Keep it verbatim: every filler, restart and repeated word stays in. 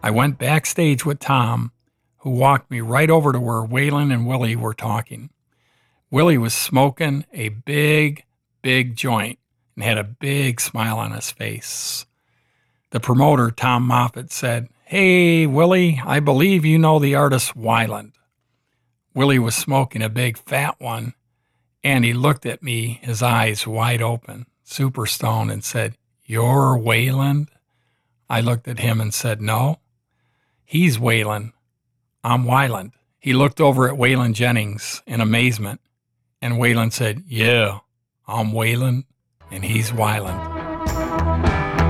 I went backstage with Tom, who walked me right over to where Waylon and Willie were talking. Willie was smoking a big, big joint and had a big smile on his face. The promoter, Tom Moffat, said, "Hey, Willie, I believe you know the artist Weiland." Willie was smoking a big fat one, and he looked at me, his eyes wide open, super stoned, and said, "You're Waylon?" I looked at him and said, "No, he's Waylon. I'm Weiland." He looked over at Waylon Jennings in amazement, and Waylon said, "Yeah, I'm Waylon, and he's Weiland."